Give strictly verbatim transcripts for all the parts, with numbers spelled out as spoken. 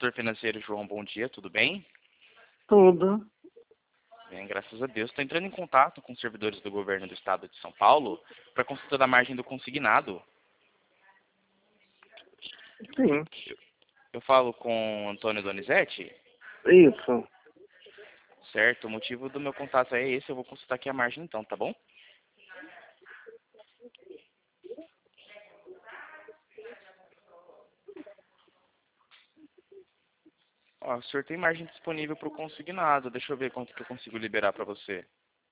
consultor financeiro João, bom dia, tudo bem? Tudo. Bem, graças a Deus. Estou entrando em contato com os servidores do governo do estado de São Paulo para consulta da margem do consignado. Sim. Eu falo com Antônio Donizete? Isso. Certo, o motivo do meu contato é esse, eu vou consultar aqui a margem então, tá bom? Ó, o senhor tem margem disponível para o consignado, deixa eu ver quanto que eu consigo liberar para você.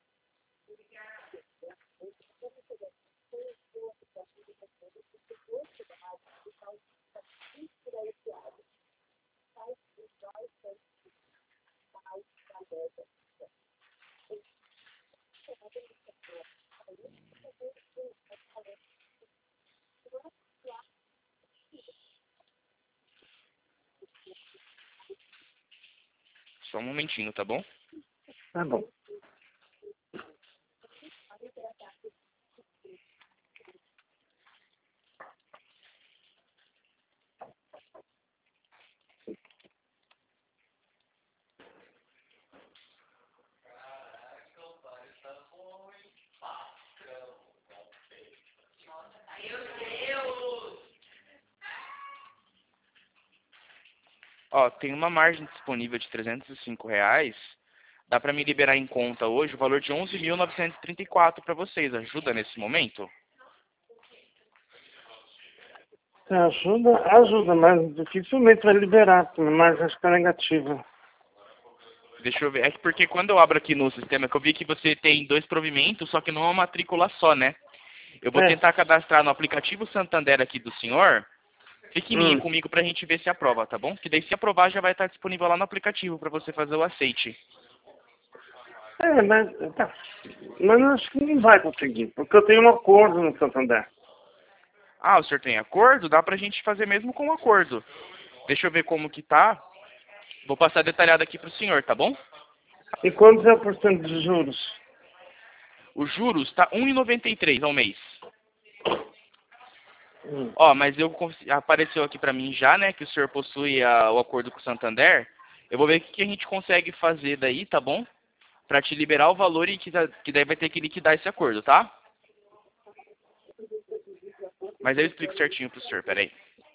Só um momentinho, tá bom? Tá bom. Ó, tem uma margem disponível de trezentos e cinco reais. Dá para me liberar em conta hoje o valor de onze mil novecentos e trinta e quatro para vocês. Ajuda nesse momento? Ajuda, ajuda, mas dificilmente vai liberar, mas acho que é negativa. Deixa eu ver. É que porque quando eu abro aqui no sistema, que eu vi que você tem dois provimentos, só que não é uma matrícula só, né? Eu vou É. tentar cadastrar no aplicativo Santander aqui do senhor. Fique em linha Hum. comigo pra gente ver se aprova, tá bom? Que daí se aprovar já vai estar disponível lá no aplicativo para você fazer o aceite. É, mas, tá. Mas acho que não vai conseguir, porque eu tenho um acordo no Santander. Ah, o senhor tem acordo? Dá pra gente fazer mesmo com acordo. Deixa eu ver como que tá. Vou passar detalhado aqui pro senhor, tá bom? E quantos é o porcento de juros? Os juros tá um vírgula noventa e três ao mês. Hum. Ó, mas eu cons- apareceu aqui pra mim já, né, que o senhor possui a- o acordo com o Santander. Eu vou ver o que que a gente consegue fazer daí, tá bom? Pra te liberar o valor e que, da- que daí vai ter que liquidar esse acordo, tá? Mas eu explico certinho pro senhor, peraí.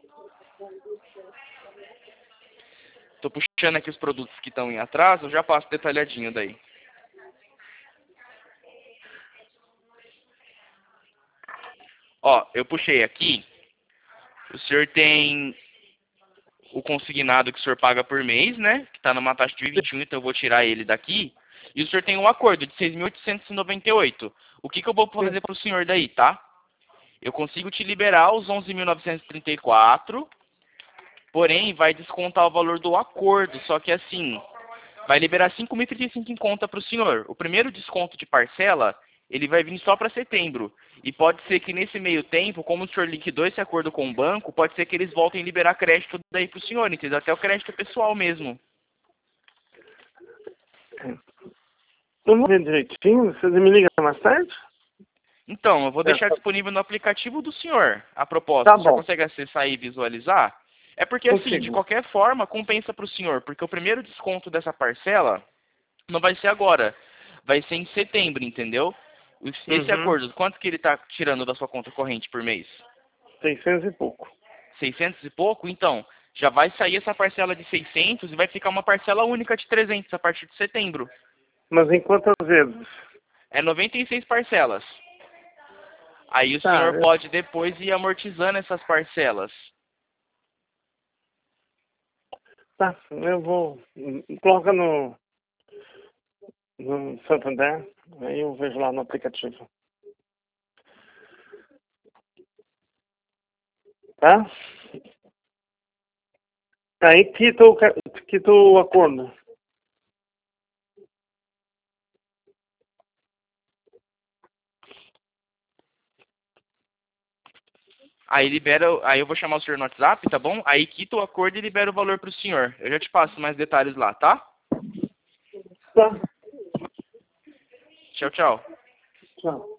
Tô puxando aqui os produtos que estão em atraso, eu já passo detalhadinho daí. Ó, eu puxei aqui. O senhor tem o consignado que o senhor paga por mês, né? Que tá numa taxa de vinte e um, então eu vou tirar ele daqui. E o senhor tem um acordo de seis mil oitocentos e noventa e oito. O que que eu vou fazer pro senhor daí, tá? Eu consigo te liberar os onze mil novecentos e trinta e quatro, porém vai descontar o valor do acordo, só que assim, vai liberar cinco mil e trinta e cinco em conta para o senhor. O primeiro desconto de parcela, ele vai vir só para setembro. E pode ser que nesse meio tempo, como o senhor liquidou esse acordo com o banco, pode ser que eles voltem a liberar crédito daí para o senhor, entendeu? Até o crédito pessoal mesmo. Vamos ver direitinho, você me liga mais tarde? Então, eu vou É, deixar tá, disponível no aplicativo do senhor a proposta. tá O senhor bom. consegue acessar e visualizar? É porque assim, de Consigo. qualquer forma, compensa para o senhor, porque o primeiro desconto dessa parcela não vai ser agora, vai ser em setembro, entendeu? Os- Esse Uhum. acordo, quanto que ele está tirando da sua conta corrente por mês? seiscentos e pouco. seiscentos e pouco? Então, já vai sair essa parcela de seiscentos e vai ficar uma parcela única de trezentos a partir de setembro. Mas em quantas vezes? É noventa e seis parcelas. Aí o Tá, senhor eu, pode depois ir amortizando essas parcelas. tá, eu vou. Coloca no, no Santander, aí eu vejo lá no aplicativo. Tá? Aí quita o, ca- quita o acordo. Aí libera, aí eu vou chamar o senhor no WhatsApp, tá bom? Aí quita o acordo e libera o valor pro senhor. Eu já te passo mais detalhes lá, tá? Tá, Tchau, tchau. tchau.